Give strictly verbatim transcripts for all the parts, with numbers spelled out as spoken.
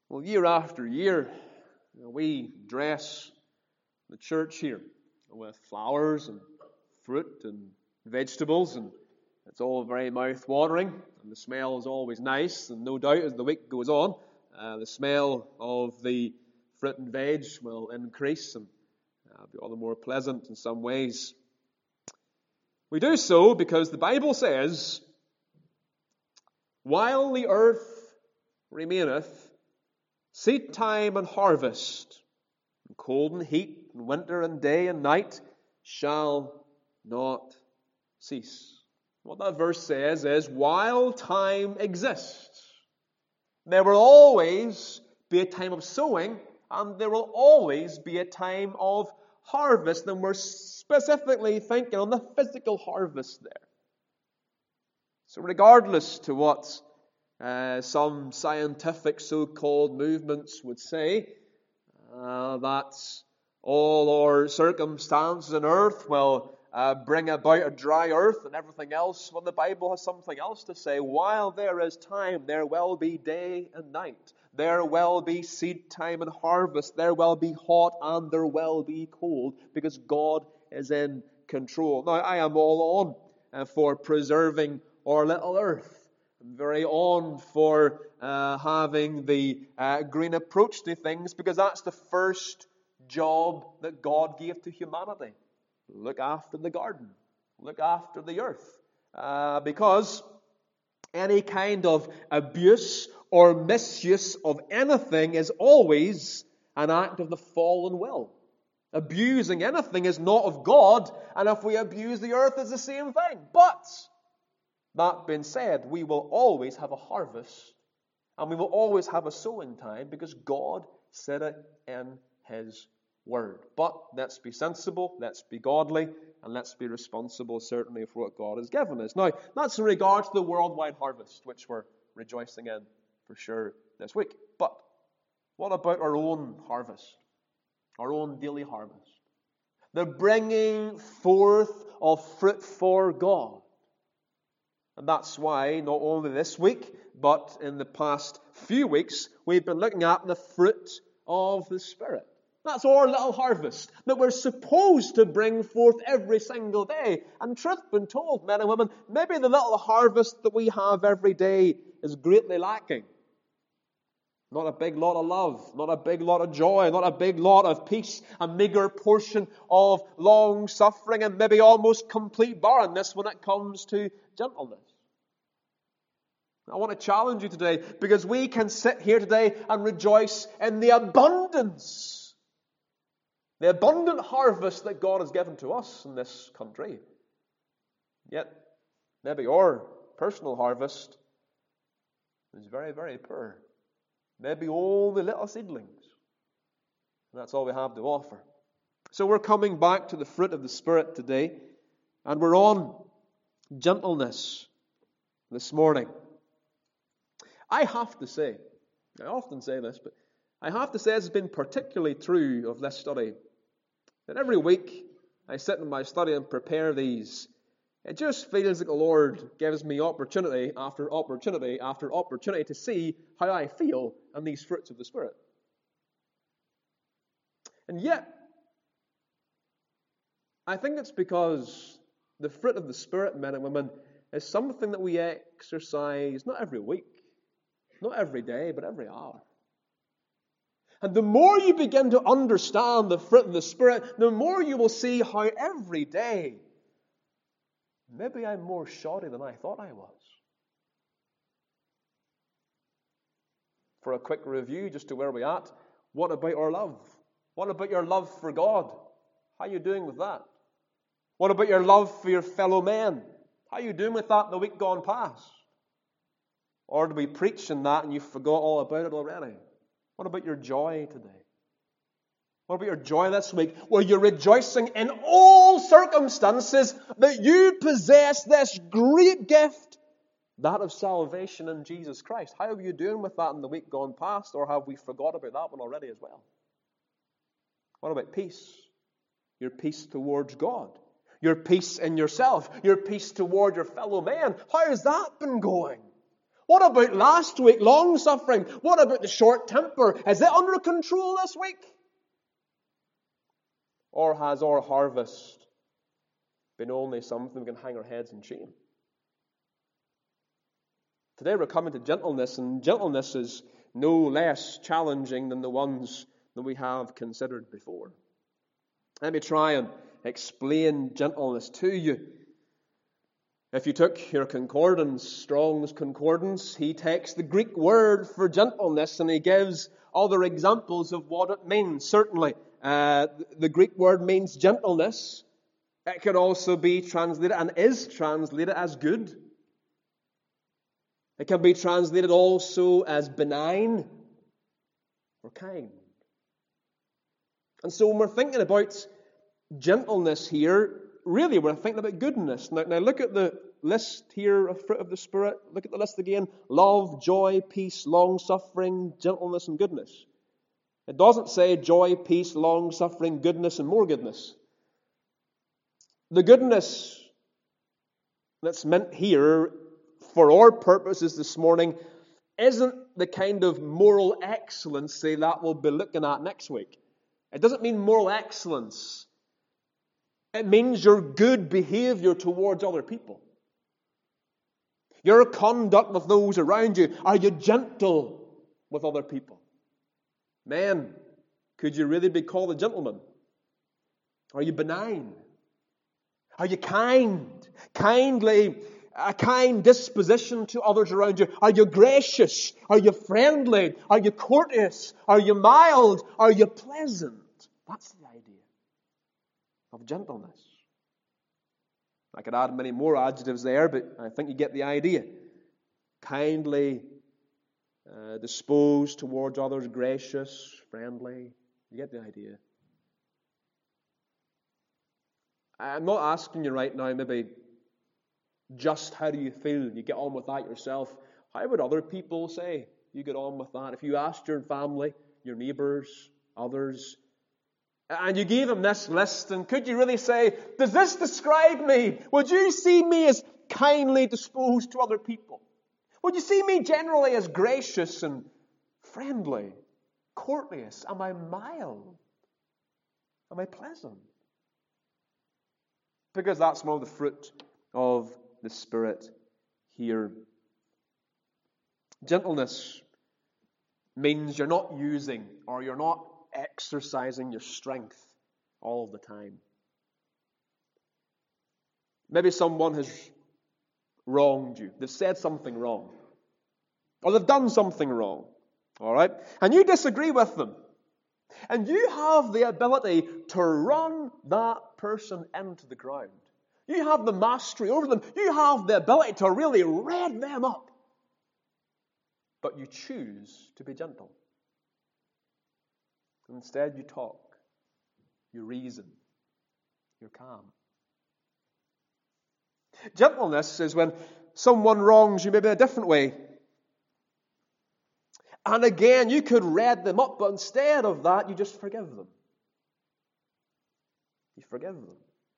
Well, year after year, you know, we dress the church here with flowers and fruit and vegetables, and it's all very mouth-watering, and the smell is always nice, and no doubt as the week goes on, uh, the smell of the fruit and veg will increase and uh, be all the more pleasant in some ways. We do so because the Bible says, while the earth remaineth, seed time and harvest, and cold and heat, and winter and day and night shall not cease. What that verse says is, while time exists, there will always be a time of sowing, and there will always be a time of harvest. And we're specifically thinking on the physical harvest there. So regardless to what Uh, some scientific so-called movements would say uh, that all our circumstances on earth will uh, bring about a dry earth and everything else. Well, the Bible has something else to say. While there is time, there will be day and night. There will be seed time and harvest. There will be hot and there will be cold, because God is in control. Now, I am all on uh, for preserving our little earth. I'm very on for uh, having the uh, green approach to things, because that's the first job that God gave to humanity. Look after the garden. Look after the earth. Uh, because any kind of abuse or misuse of anything is always an act of the fallen will. Abusing anything is not of God, and if we abuse the earth, it's the same thing. But that being said, we will always have a harvest, and we will always have a sowing time, because God said it in His Word. But let's be sensible, let's be godly, and let's be responsible, certainly, for what God has given us. Now, that's in regard to the worldwide harvest, which we're rejoicing in for sure this week. But what about our own harvest, our own daily harvest? The bringing forth of fruit for God. And that's why, not only this week, but in the past few weeks, we've been looking at the fruit of the Spirit. That's our little harvest that we're supposed to bring forth every single day. And truth be told, men and women, maybe the little harvest that we have every day is greatly lacking. Not a big lot of love, not a big lot of joy, not a big lot of peace, a meager portion of long suffering, and maybe almost complete barrenness when it comes to gentleness. I want to challenge you today, because we can sit here today and rejoice in the abundance, the abundant harvest that God has given to us in this country. Yet, maybe our personal harvest is very, very poor. Maybe only little seedlings. And that's all we have to offer. So we're coming back to the fruit of the Spirit today, and we're on gentleness this morning. I have to say, I often say this, but I have to say it's been particularly true of this study, that every week I sit in my study and prepare these. It just feels like the Lord gives me opportunity after opportunity after opportunity to see how I feel in these fruits of the Spirit. And yet, I think it's because the fruit of the Spirit, men and women, is something that we exercise not every week, not every day, but every hour. And the more you begin to understand the fruit of the Spirit, the more you will see how every day, maybe I'm more shoddy than I thought I was. For a quick review, just to where we're at, what about our love? What about your love for God? How are you doing with that? What about your love for your fellow men? How are you doing with that in the week gone past? Or do we preach in that and you forgot all about it already? What about your joy today? What about your joy this week, where you're rejoicing in all circumstances that you possess this great gift, that of salvation in Jesus Christ? How are you doing with that in the week gone past, or have we forgot about that one already as well? What about peace? Your peace towards God. Your peace in yourself. Your peace toward your fellow man. How has that been going? What about last week, long-suffering? What about the short temper? Is it under control this week? Or has our harvest been only something we can hang our heads in shame? Today we're coming to gentleness, and gentleness is no less challenging than the ones that we have considered before. Let me try and explain gentleness to you. If you took your concordance, Strong's Concordance, he takes the Greek word for gentleness and he gives other examples of what it means. Certainly, uh, the Greek word means gentleness. It could also be translated and is translated as good. It can be translated also as benign or kind. And so when we're thinking about gentleness here, really we're thinking about goodness. Now, now look at the list here of fruit of the Spirit. Look at the list again. Love, joy, peace, long-suffering, gentleness, and goodness. It doesn't say joy, peace, long-suffering, goodness, and more goodness. The goodness that's meant here for our purposes this morning isn't the kind of moral excellency that we'll be looking at next week. It doesn't mean moral excellence. It means your good behavior towards other people. Your conduct with those around you. Are you gentle with other people? Men, could you really be called a gentleman? Are you benign? Are you kind? Kindly, a kind disposition to others around you. Are you gracious? Are you friendly? Are you courteous? Are you mild? Are you pleasant? That's the idea of gentleness. I could add many more adjectives there, but I think you get the idea. Kindly uh, disposed towards others, gracious, friendly. You get the idea. I'm not asking you right now, maybe, just how do you feel? You get on with that yourself. How would other people say you get on with that? If you asked your family, your neighbours, others, and you gave them this list, and could you really say, does this describe me? Would you see me as kindly disposed to other people? Would you see me generally as gracious and friendly, courteous? Am I mild? Am I pleasant? Because that's one of the fruit of the Spirit here. Gentleness means you're not using or you're not exercising your strength all of the time. Maybe someone has wronged you. They've said something wrong. Or they've done something wrong. All right? And you disagree with them. And you have the ability to run that person into the ground. You have the mastery over them. You have the ability to really red them up. But you choose to be gentle. Instead, you talk. You reason. You're calm. Gentleness is when someone wrongs you maybe a different way. And again, you could red them up, but instead of that, you just forgive them. You forgive them.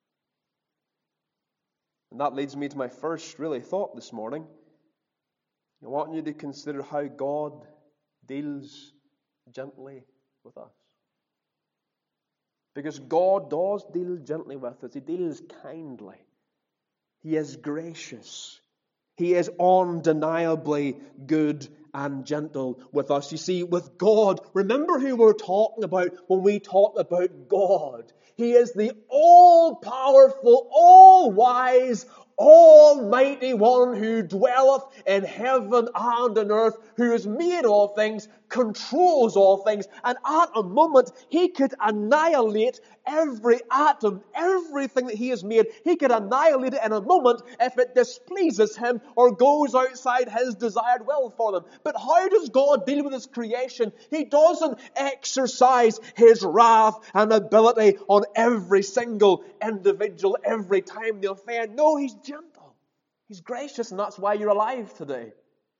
And that leads me to my first really thought this morning. I want you to consider how God deals gently with us. Because God does deal gently with us. He deals kindly. He is gracious. He is undeniably good and gentle with us. You see, with God, remember who we're talking about when we talk about God. He is the all-powerful, all-wise, Almighty One who dwelleth in heaven and on earth, who has made all things, controls all things, and at a moment He could annihilate every atom, everything that He has made. He could annihilate it in a moment if it displeases Him or goes outside His desired will for them. But how does God deal with His creation? He doesn't exercise His wrath and ability on every single individual every time they offend. No, He's gentle. He's gracious, and that's why you're alive today.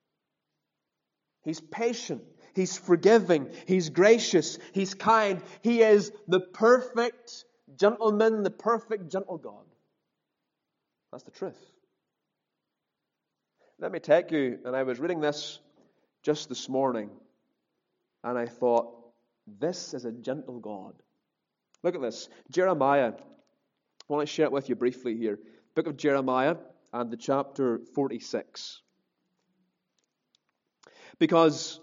He's patient. He's forgiving. He's gracious. He's kind. He is the perfect gentleman, the perfect gentle God. That's the truth. Let me take you, and I was reading this just this morning, and I thought, this is a gentle God. Look at this. Jeremiah. I want to share it with you briefly here. Book of Jeremiah and the chapter forty-six. Because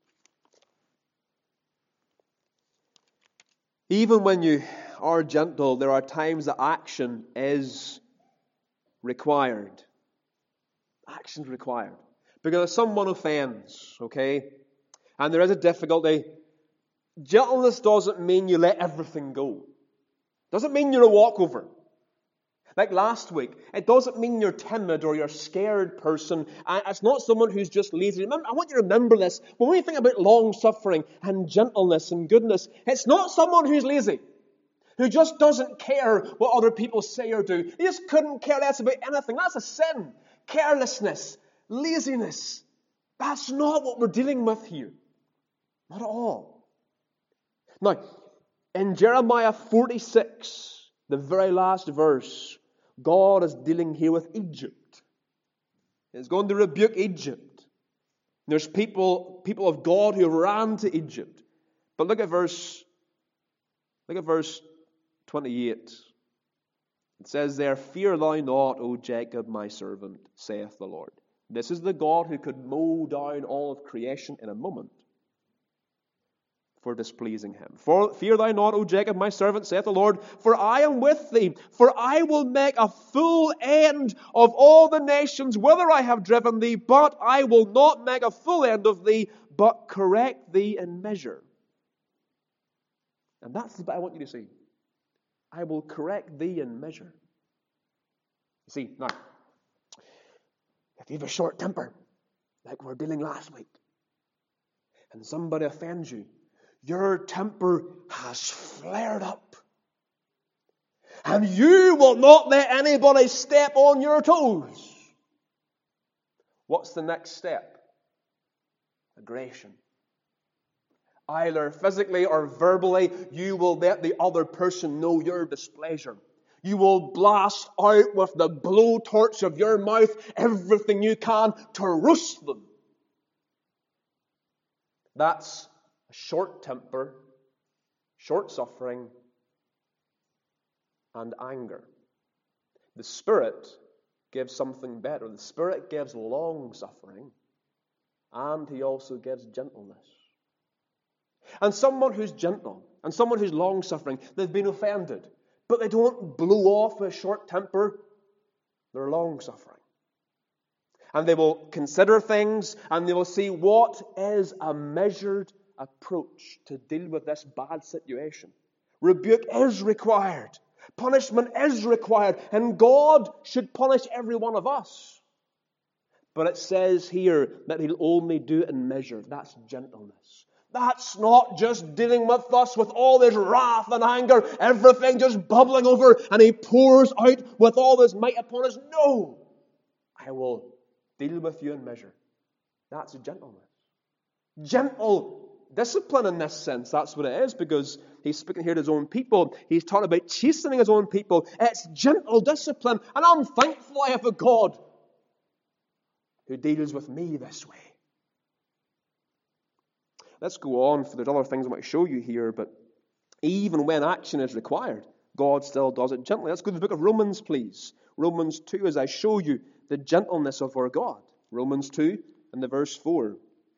even when you are gentle, there are times that action is required. Action's required. Because if someone offends, okay, and there is a difficulty, gentleness doesn't mean you let everything go. Doesn't mean you're a walkover. Like last week, it doesn't mean you're timid or you're a scared person. And it's not someone who's just lazy. Remember, I want you to remember this. When we think about long-suffering and gentleness and goodness, it's not someone who's lazy, who just doesn't care what other people say or do. He just couldn't care less about anything. That's a sin. Carelessness, laziness. That's not what we're dealing with here. Not at all. Now, in Jeremiah forty-six, the very last verse, God is dealing here with Egypt. He's going to rebuke Egypt. There's people, people of God who ran to Egypt. But look at verse, look at verse twenty-eight. It says there, "Fear thou not, O Jacob, my servant, saith the Lord." This is the God who could mow down all of creation in a moment for displeasing him. "For fear thou not, O Jacob, my servant, saith the Lord, for I am with thee, for I will make a full end of all the nations whither I have driven thee, but I will not make a full end of thee, but correct thee in measure." And that's the bit I want you to see. I will correct thee in measure. You see, now, if you have a short temper, like we were dealing last week, and somebody offends you, your temper has flared up. And you will not let anybody step on your toes. What's the next step? Aggression. Either physically or verbally, you will let the other person know your displeasure. You will blast out with the blowtorch of your mouth everything you can to roast them. That's a short temper, short suffering, and anger. The Spirit gives something better. The Spirit gives long suffering, and He also gives gentleness. And someone who's gentle, and someone who's long suffering, they've been offended, but they don't blow off with a short temper. They're long suffering. And they will consider things, and they will see what is a measured approach to deal with this bad situation. Rebuke is required. Punishment is required. And God should punish every one of us. But it says here that He'll only do it in measure. That's gentleness. That's not just dealing with us with all this wrath and anger, everything just bubbling over, and He pours out with all this might upon us. No! I will deal with you in measure. That's gentleness. Gentle discipline in this sense, that's what it is, because He's speaking here to His own people. He's talking about chastening His own people. It's gentle discipline, and I'm thankful I have a God who deals with me this way. Let's go on, for there's other things I want to show you here, but even when action is required, God still does it gently. Let's go to the book of Romans, please. Romans two, as I show you the gentleness of our God. Romans two and the verse four.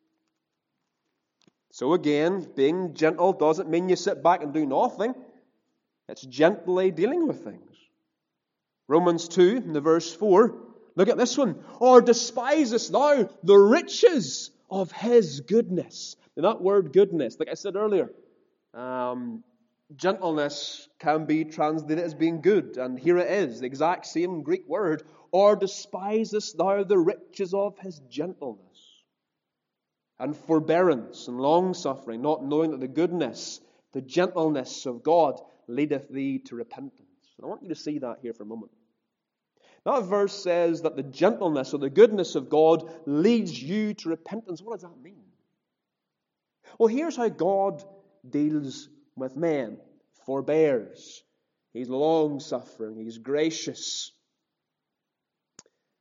So again, being gentle doesn't mean you sit back and do nothing. It's gently dealing with things. Romans two and the verse four. Look at this one. "Or despisest thou the riches of His goodness?" And that word goodness, like I said earlier, um, gentleness can be translated as being good. And here it is, the exact same Greek word. "Or despisest thou the riches of His gentleness and forbearance and long-suffering, not knowing that the goodness, the gentleness of God leadeth thee to repentance?" And I want you to see that here for a moment. That verse says that the gentleness or the goodness of God leads you to repentance. What does that mean? Well, here's how God deals with men. Forbears. He's long-suffering. He's gracious.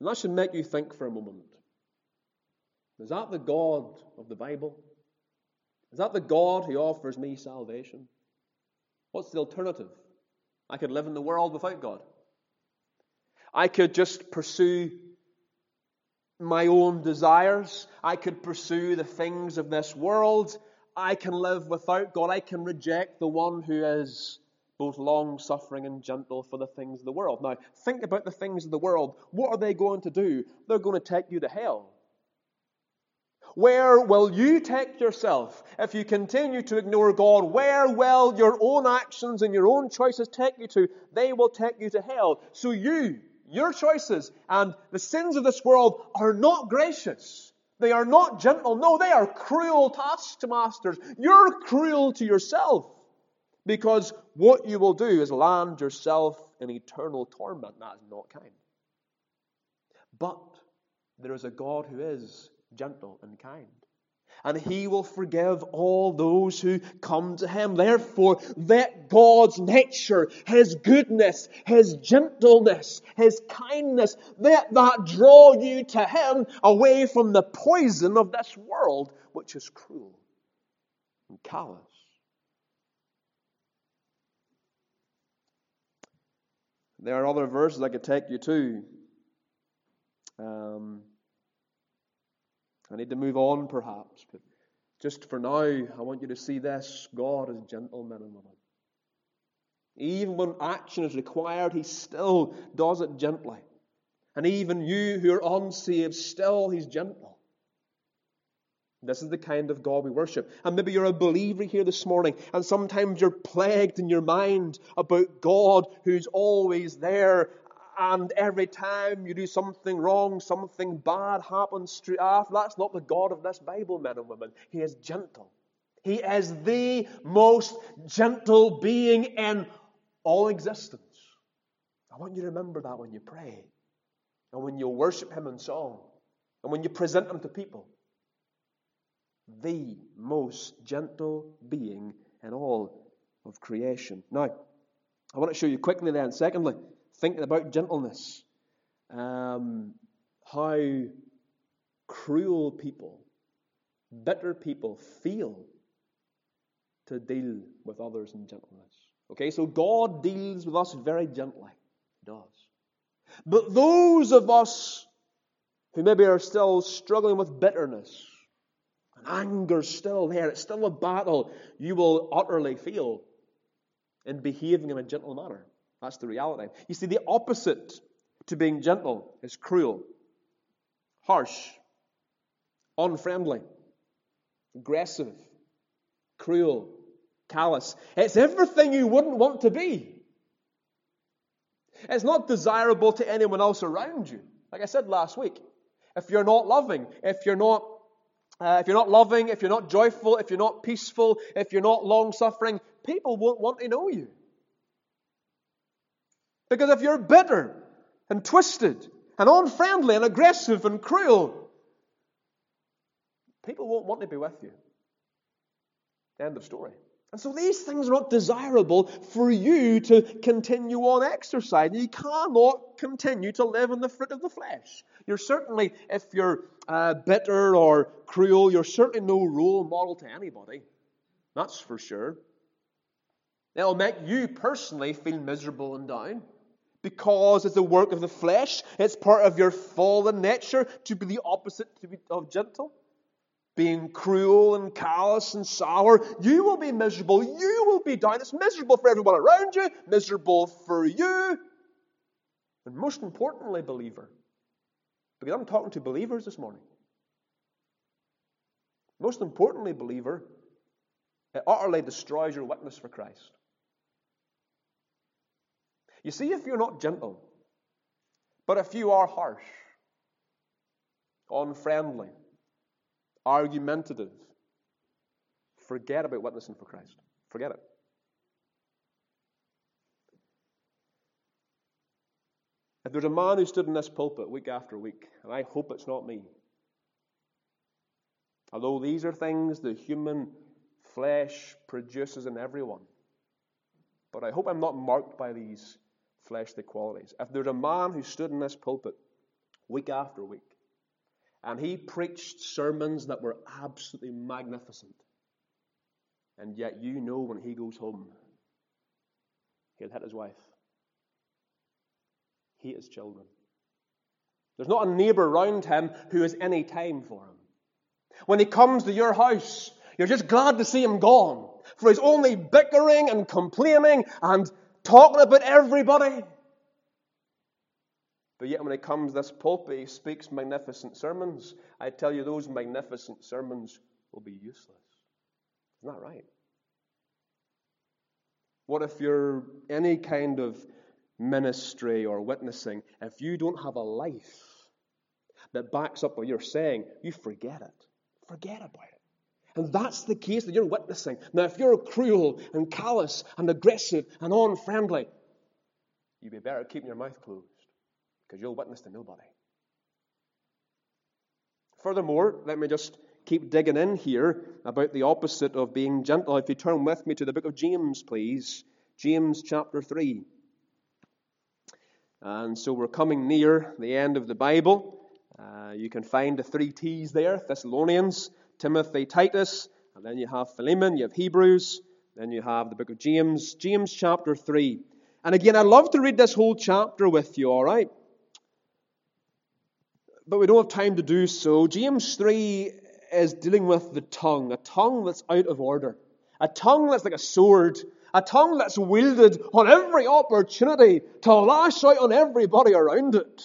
And that should make you think for a moment. Is that the God of the Bible? Is that the God who offers me salvation? What's the alternative? I could live in the world without God. I could just pursue my own desires. I could pursue the things of this world. I can live without God. I can reject the one who is both long-suffering and gentle for the things of the world. Now, think about the things of the world. What are they going to do? They're going to take you to hell. Where will you take yourself if you continue to ignore God? Where will your own actions and your own choices take you to? They will take you to hell. So you, your choices and the sins of this world are not gracious. They are not gentle. No, they are cruel taskmasters. You're cruel to yourself because what you will do is land yourself in eternal torment. That is not kind. But there is a God who is gentle and kind. And He will forgive all those who come to Him. Therefore, let God's nature, His goodness, His gentleness, His kindness, let that draw you to Him away from the poison of this world, which is cruel and callous. There are other verses I could take you to. Um... I need to move on perhaps, but just for now, I want you to see this. God is gentle, men and women. Even when action is required, He still does it gently. And even you who are unsaved, still He's gentle. This is the kind of God we worship. And maybe you're a believer here this morning, and sometimes you're plagued in your mind about God who's always there. And every time you do something wrong, something bad happens straight after. That's not the God of this Bible, men and women. He is gentle. He is the most gentle being in all existence. I want you to remember that when you pray, and when you worship Him in song, and when you present Him to people. The most gentle being in all of creation. Now, I want to show you quickly then, secondly, thinking about gentleness, um, how cruel people, bitter people feel to deal with others in gentleness. Okay, so God deals with us very gently. He does. But those of us who maybe are still struggling with bitterness, and anger still there, it's still a battle you will utterly feel in behaving in a gentle manner. That's the reality. You see, the opposite to being gentle is cruel, harsh, unfriendly, aggressive, cruel, callous. It's everything you wouldn't want to be. It's not desirable to anyone else around you. Like I said last week, if you're not loving, if you're not uh, if you're not loving, if you're not joyful, if you're not peaceful, if you're not long-suffering, people won't want to know you. Because if you're bitter and twisted and unfriendly and aggressive and cruel, people won't want to be with you. End of story. And so these things are not desirable for you to continue on exercising. You cannot continue to live in the fruit of the flesh. You're certainly, if you're uh, bitter or cruel, you're certainly no role model to anybody. That's for sure. It'll make you personally feel miserable and down. Because it's the work of the flesh. It's part of your fallen nature to be the opposite to be of gentle. Being cruel and callous and sour. You will be miserable. You will be down. It's miserable for everyone around you. Miserable for you. And most importantly, believer. Because I'm talking to believers this morning. Most importantly, believer, it utterly destroys your witness for Christ. You see, if you're not gentle, but if you are harsh, unfriendly, argumentative, forget about witnessing for Christ. Forget it. If there's a man who stood in this pulpit week after week, and I hope it's not me, although these are things the human flesh produces in everyone, but I hope I'm not marked by these fleshly qualities. If there's a man who stood in this pulpit week after week. And he preached sermons that were absolutely magnificent. And yet you know when he goes home, he'll hit his wife, hate his children. There's not a neighbour round him who has any time for him. When he comes to your house, you're just glad to see him gone. For he's only bickering and complaining and talking about everybody. But yet when he comes to this pulpit, he speaks magnificent sermons. I tell you, those magnificent sermons will be useless. Isn't that right? What if you're any kind of ministry or witnessing, if you don't have a life that backs up what you're saying, you forget it. Forget about it. And that's the case that you're witnessing. Now, if you're cruel and callous and aggressive and unfriendly, you'd be better keeping your mouth closed, because you'll witness to nobody. Furthermore, let me just keep digging in here about the opposite of being gentle. If you turn with me to the book of James, please. James chapter three. And so we're coming near the end of the Bible. Uh, you can find the three T's there: Thessalonians, Timothy, Titus, and then you have Philemon, you have Hebrews, then you have the book of James, James chapter three. And again, I'd love to read this whole chapter with you, all right? But we don't have time to do so. James three is dealing with the tongue, a tongue that's out of order, a tongue that's like a sword, a tongue that's wielded on every opportunity to lash out on everybody around it.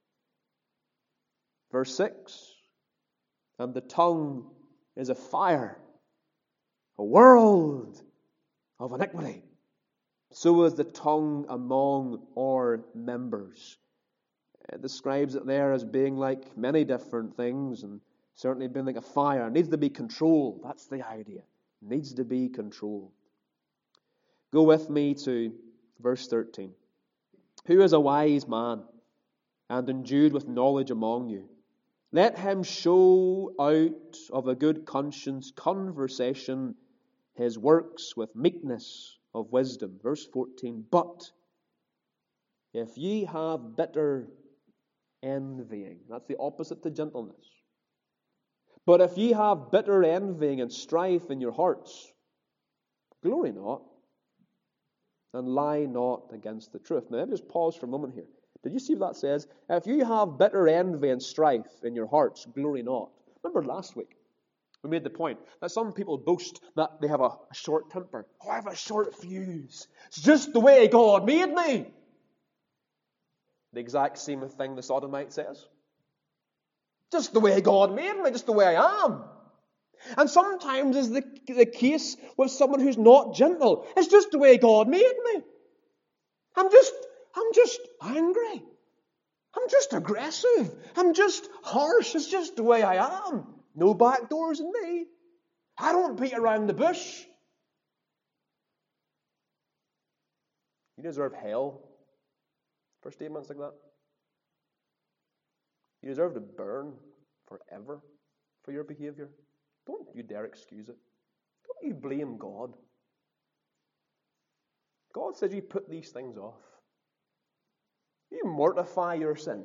Verse six, and the tongue is a fire, a world of iniquity. So is the tongue among our members. It describes it there as being like many different things, and certainly being like a fire. It needs to be controlled. That's the idea. It needs to be controlled. Go with me to verse thirteen. Who is a wise man and endued with knowledge among you? Let him show out of a good conscience conversation his works with meekness of wisdom. Verse fourteen. But if ye have bitter envying, that's the opposite to gentleness. But if ye have bitter envying and strife in your hearts, glory not, and lie not against the truth. Now let me just pause for a moment here. Did you see what that says? If you have bitter envy and strife in your hearts, glory not. Remember last week, we made the point that some people boast that they have a, a short temper. Oh, I have a short fuse. It's just the way God made me. The exact same thing the Sodomite says. Just the way God made me, just the way I am. And sometimes is the, the case with someone who's not gentle. It's just the way God made me. I'm just, I'm just angry. I'm just aggressive. I'm just harsh. It's just the way I am. No back doors in me. I don't beat around the bush. You deserve hell for statements like that. You deserve to burn forever for your behavior. Don't you dare excuse it. Don't you blame God. God says you put these things off. You mortify your sins.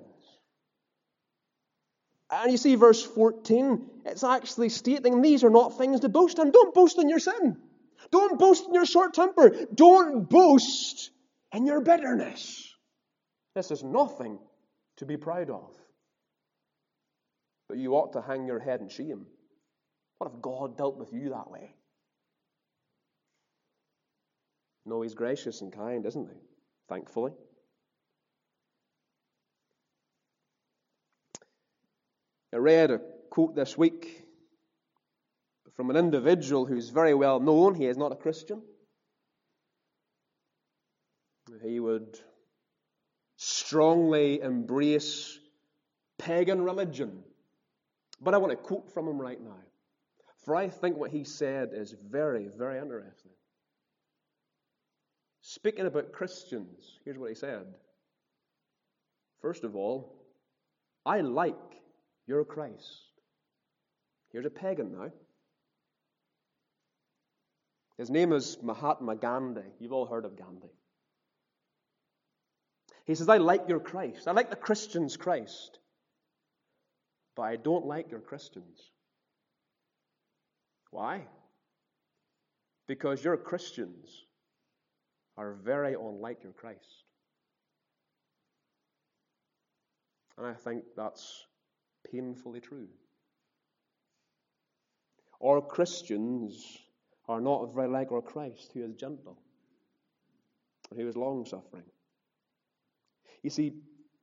And you see verse fourteen, it's actually stating these are not things to boast in. Don't boast in your sin. Don't boast in your short temper. Don't boast in your bitterness. This is nothing to be proud of. But you ought to hang your head in shame. What if God dealt with you that way? No, He's gracious and kind, isn't He? Thankfully. I read a quote this week from an individual who's very well known. He is not a Christian. He would strongly embrace pagan religion. But I want to quote from him right now. For I think what he said is very, very interesting. Speaking about Christians, here's what he said. First of all, I like your Christ. Here's a pagan now. His name is Mahatma Gandhi. You've all heard of Gandhi. He says, I like your Christ. I like the Christian's Christ. but I don't like your Christians. Why? Because your Christians are very unlike your Christ. And I think that's painfully true. Our Christians are not very like our Christ, who is gentle, and who is long-suffering. You see,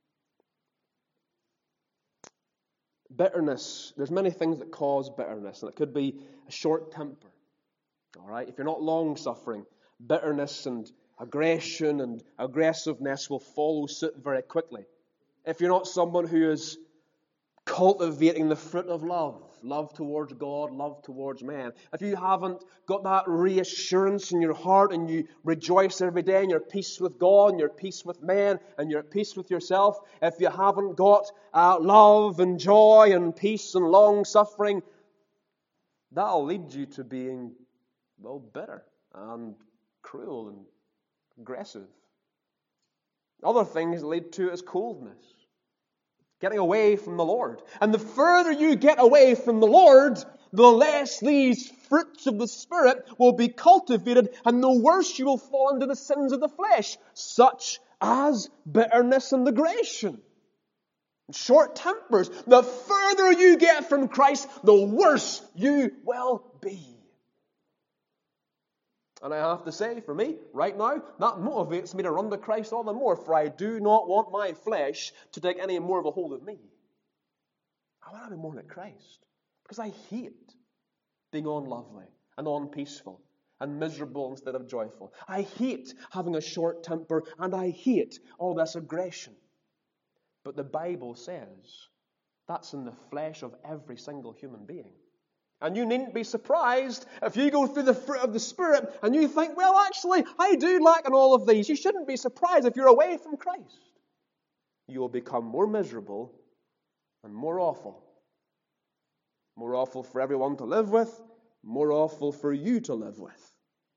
bitterness, there's many things that cause bitterness, and it could be a short temper. All right? If you're not long-suffering, bitterness and aggression and aggressiveness will follow suit very quickly. If you're not someone who is cultivating the fruit of love, love towards God, love towards man, if you haven't got that reassurance in your heart and you rejoice every day and you're at peace with God and you're at peace with men and you're at peace with yourself, if you haven't got uh, love and joy and peace and long-suffering, that'll lead you to being, well, bitter and cruel and aggressive. Other things lead to is coldness. Getting away from the Lord. And the further you get away from the Lord, the less these fruits of the Spirit will be cultivated, and the worse you will fall into the sins of the flesh, such as bitterness and aggression. Short tempers. The further you get from Christ, the worse you will be. And I have to say, for me, right now, that motivates me to run to Christ all the more, for I do not want my flesh to take any more of a hold of me. I want to be more like Christ, because I hate being unlovely and unpeaceful and miserable instead of joyful. I hate having a short temper, and I hate all this aggression. But the Bible says that's in the flesh of every single human being. And you needn't be surprised if you go through the fruit of the Spirit and you think, well, actually, I do lack in all of these. You shouldn't be surprised if you're away from Christ. You will become more miserable and more awful. More awful for everyone to live with, more awful for you to live with.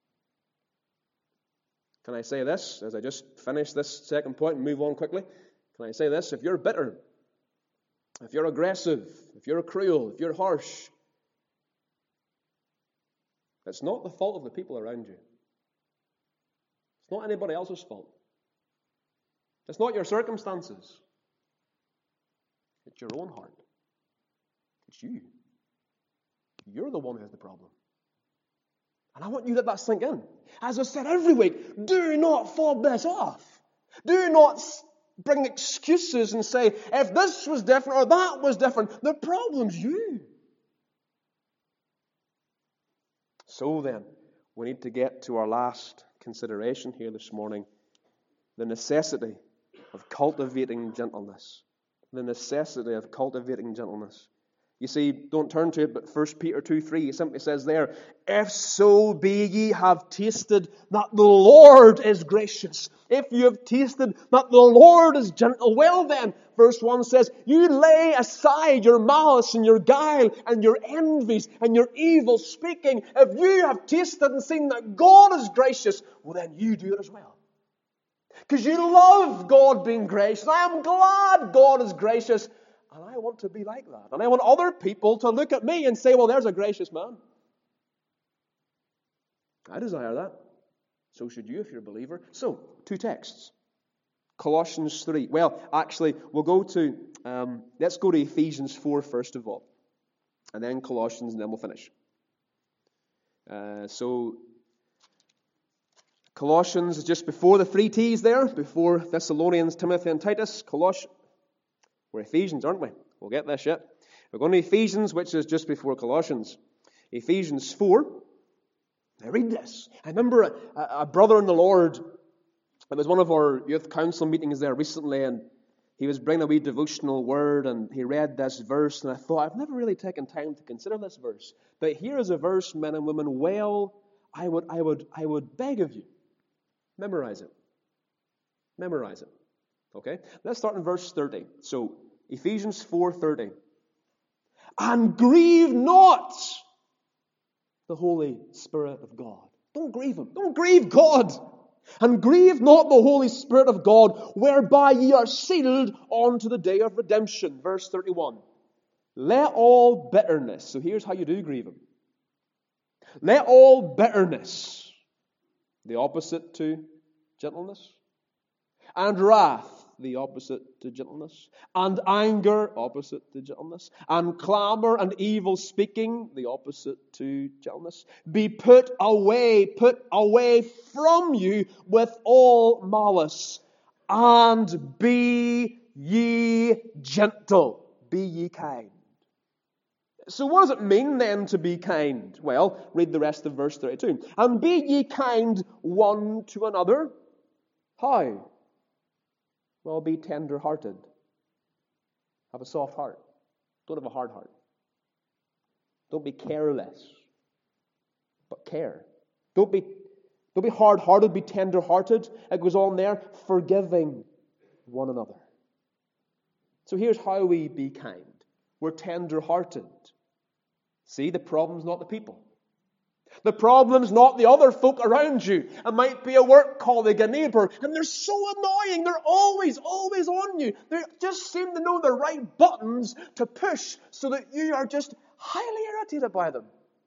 Can I say this, as I just finish this second point and move on quickly? Can I say this? If you're bitter, if you're aggressive, if you're cruel, if you're harsh, it's not the fault of the people around you. It's not anybody else's fault. It's not your circumstances. It's your own heart. It's you. You're the one who has the problem. And I want you to let that sink in. As I said every week, do not fob this off. Do not bring excuses and say, if this was different or that was different, the problem's you. So then, we need to get to our last consideration here this morning. The necessity of cultivating gentleness. The necessity of cultivating gentleness. You see, don't turn to it, but First Peter two three, he simply says there, if so be ye have tasted that the Lord is gracious. If you have tasted that the Lord is gentle, well then, verse one says, you lay aside your malice and your guile and your envies and your evil speaking. If you have tasted and seen that God is gracious, well then you do it as well. Because you love God being gracious. I am glad God is gracious. And I want to be like that. And I want other people to look at me and say, well, there's a gracious man. I desire that. So should you if you're a believer. So, two texts. Colossians three. Well, actually, we'll go to, um, let's go to Ephesians four first of all. And then Colossians, and then we'll finish. Uh, so, Colossians is just before the three T's there, before Thessalonians, Timothy, and Titus. Colossians. We're Ephesians, aren't we? We'll get this yet. We're going to Ephesians, which is just before Colossians. Ephesians four. Now read this. I remember a, a brother in the Lord. It was one of our youth council meetings there recently, and he was bringing a wee devotional word, and he read this verse, and I thought, I've never really taken time to consider this verse. But here is a verse, men and women, well, I would, I would, I would beg of you, memorize it. Memorize it. Okay? Let's start in verse thirty. So, Ephesians four thirty. And grieve not the Holy Spirit of God. Don't grieve Him. Don't grieve God. And grieve not the Holy Spirit of God, whereby ye are sealed unto the day of redemption. Verse thirty-one. Let all bitterness, so here's how you do grieve him. Let all bitterness, the opposite to gentleness, and wrath, the opposite to gentleness, and anger, opposite to gentleness, and clamor and evil speaking, the opposite to gentleness, be put away, put away from you with all malice, and be ye gentle, be ye kind. So what does it mean then to be kind? Well, read the rest of verse thirty-two. And be ye kind one to another. How? Well, be tender-hearted. Have a soft heart. Don't have a hard heart. Don't be careless, but care. Don't be, don't be hard-hearted, be tender-hearted. It goes on there, forgiving one another. So here's how we be kind. We're tender-hearted. See, the problem's not the people. The problem's not the other folk around you. It might be a work colleague, a neighbour, and they're so annoying. They're always, always on you. They just seem to know the right buttons to push so that you are just highly irritated by them.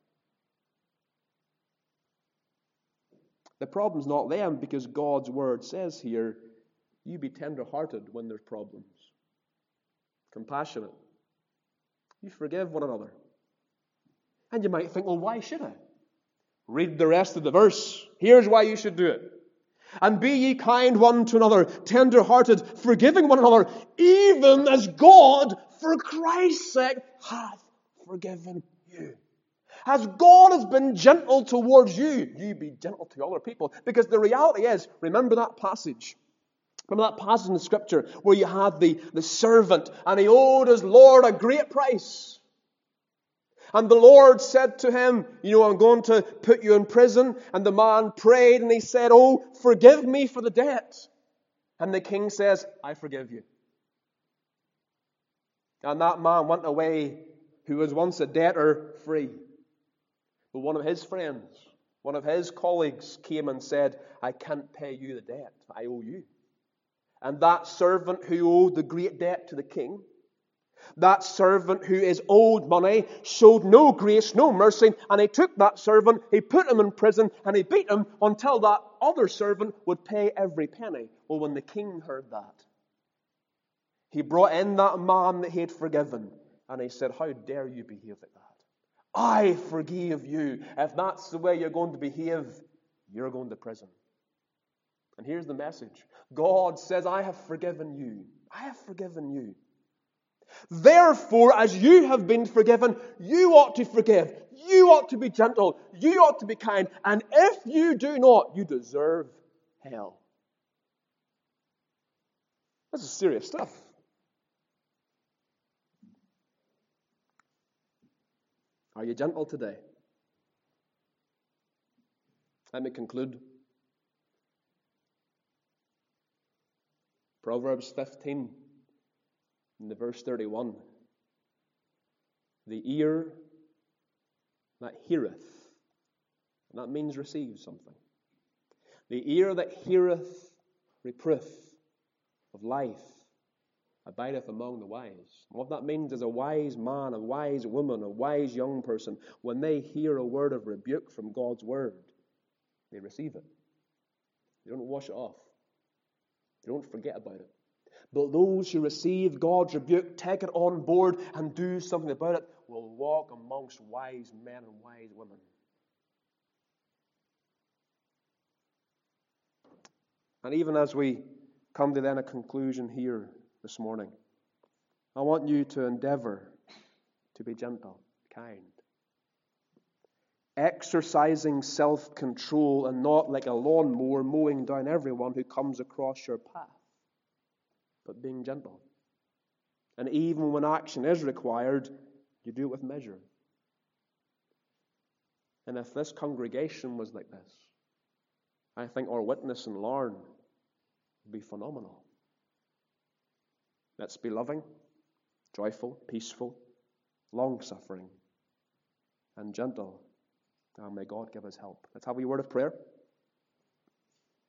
The problem's not them, because God's word says here, you be tender-hearted when there's problems. Compassionate. You forgive one another. And you might think, well, why should I? Read the rest of the verse. Here's why you should do it. And be ye kind one to another, tender-hearted, forgiving one another, even as God, for Christ's sake, hath forgiven you. As God has been gentle towards you, you be gentle to other people. Because the reality is, remember that passage. Remember that passage in the Scripture where you had the, the servant and he owed his Lord a great price. And the Lord said to him, you know, I'm going to put you in prison. And the man prayed and he said, oh, forgive me for the debt. And the king says, I forgive you. And that man went away who was once a debtor free. But one of his friends, one of his colleagues came and said, I can't pay you the debt. I owe you. And that servant who owed the great debt to the king, that servant who is owed money, showed no grace, no mercy, and he took that servant, he put him in prison, and he beat him until that other servant would pay every penny. Well, when the king heard that, he brought in that man that he had forgiven, and he said, how dare you behave like that? I forgive you. If that's the way you're going to behave, you're going to prison. And here's the message. God says, I have forgiven you. I have forgiven you. Therefore, as you have been forgiven, you ought to forgive. You ought to be gentle. You ought to be kind. And if you do not, you deserve hell. This is serious stuff. Are you gentle today? Let me conclude. Proverbs fifteen, in the verse thirty-one. The ear that heareth, and that means receives something. The ear that heareth reproof of life abideth among the wise. And what that means is a wise man, a wise woman, a wise young person, when they hear a word of rebuke from God's word, they receive it. They don't wash it off. They don't forget about it. But those who receive God's rebuke, take it on board and do something about it, will walk amongst wise men and wise women. And even as we come to then a conclusion here this morning, I want you to endeavor to be gentle, kind, exercising self-control and not like a lawnmower mowing down everyone who comes across your path, but being gentle. And even when action is required, you do it with measure. And if this congregation was like this, I think our witness in Larne would be phenomenal. Let's be loving, joyful, peaceful, long-suffering, and gentle. And may God give us help. Let's have a word of prayer.